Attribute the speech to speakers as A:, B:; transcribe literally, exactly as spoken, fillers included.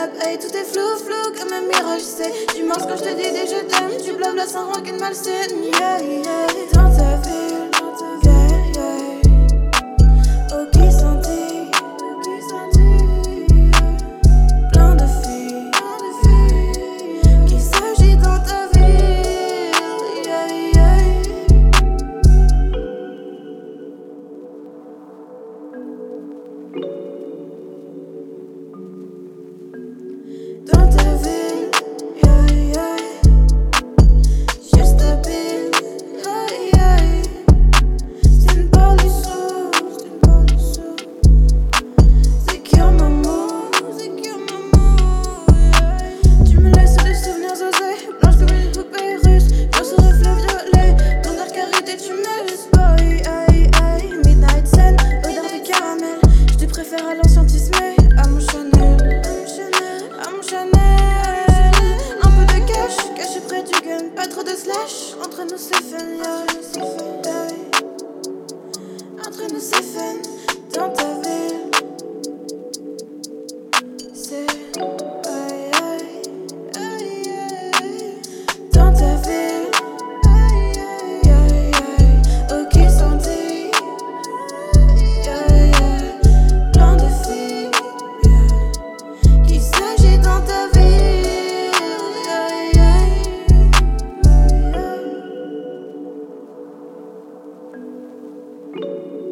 A: lab, hey, tout est flou, flou comme un mirage, c'est. Tu manques quand je te dis des je t'aime, tu blabla sans rancune malsaine, yeah, yeah. Dans ta ville, yeah, yeah. Oh, qui sentit, qui sentit, plein de filles, qui s'agit dans ta ville, yeah, yeah. Dans ta ville, yeah, yeah. Juste habile, yeah, yeah. C'est une pollution, c'est une pollution. C'est qui en maman, c'est qui en maman, yeah. Tu me laisses des souvenirs osés, blanche comme une poupée russe. Dans ce reflet violet, ton air carité, tu me laisses pas, aïe, aïe. Midnight Sun, odeur de caramel. Je te préfère à l'ancientisme, à mon Chanel. À mon Chanel, un peu de cash, caché près du gun, pas trop de slash. Entre nous c'est fun, yeah, yeah. Entre nous c'est fun, dans ta ville. C'est aïe, aïe, aïe, aïe. Dans ta ville, aïe, aïe, aïe, aïe. Oh, qui sentit, yeah, yeah. Plein de filles, yeah. Qu'il s'agit dans ta vie, aïe, aïe, aïe, aïe.